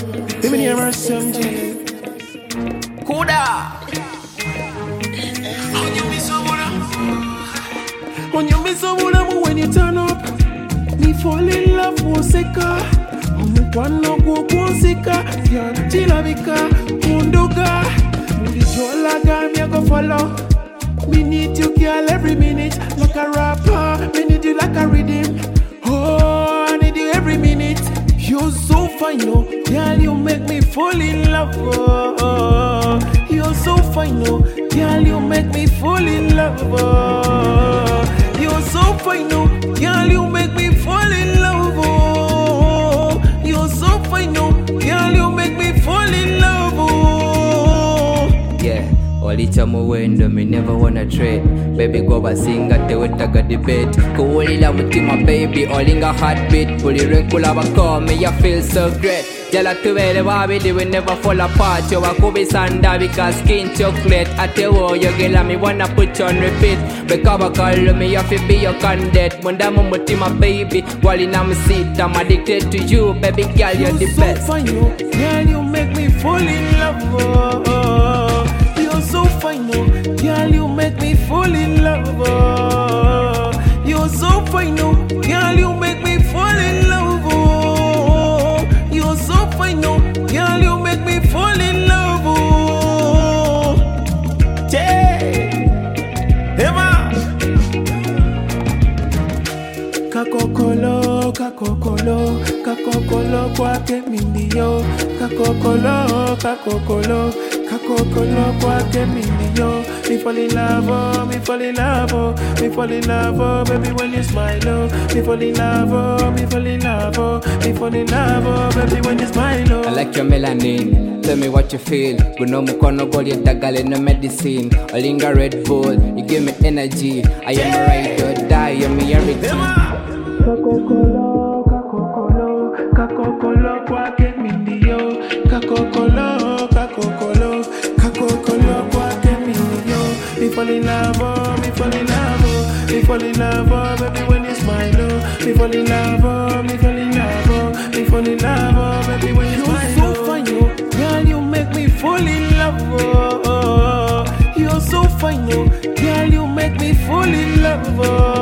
Give me your SMG. Kuda. When you miss someone, when you turn up, me fall in love for seka. Mwana go seka, ya chilabika, munduga. Mudijolaga, me go follow. Me need you, girl, every minute, like a rapper. Me need you like a rhythm. Oh, I need you every minute. You're so fine, oh, girl, you make me fall in love. Oh, you're so fine, oh, girl, you make me fall in love. Oh, you're so fine, oh, girl, you make me fall in love. Oh, you're so fine, oh, girl, you make me fall in love. Oh, Yeah. Olicha muwendo, me never wanna trade. Baby go basinga te wetaga debate. Kuulila mutima baby, olinga heartbeat. Puli renkula bako, me ya feel so great. Jala tuwele wabidi, we never fall apart. Yo wakubi sanda because skin chocolate. Atewo yo gila me wanna put you on repeat. Bekaba call me, ya fi be your candidate. Munda mutima baby, wali na msit. I'm addicted to you, baby girl, you're the so best. fine, oh, girl, you make me fall in love. Oh, you're so fine, oh, girl, you make me fall in love. Oh, you're so fine, oh, girl, you make me fall in love. Oh, you're so fine, oh, girl, you make me fall in love. Oh, Emma. Kakokolo, kakokolo, kakokolo, kwake mindio. Kakokolo, kakokolo, kakokolo, kwake mindio. Me fall in love, oh, me fall in love, oh, me fall in love, oh, baby when you smile, oh. Me fall in love, oh, me fall in love, oh, me fall in love, oh, baby when you smile, oh. I like your melanin. Tell me what you feel. Guno mukono gol you dagal no medicine. Olinga Red Bull, you give me energy. I am a ride or die, you're me everything. Kakokolo, kakokolo, kakokolo, kwake mindio. Kakokolo, kakokolo, kakokolo, kwake mindio. Me fall in love, oh, me fall in love, oh, me fall in love, oh, baby when you smile, oh. Me fall in love, oh, me fall in love, oh, me fall in love, oh, baby when you smile. You're so fine, oh, girl, you make me fall in love, oh, oh. You're so fine, oh, girl, you make me fall in love, oh.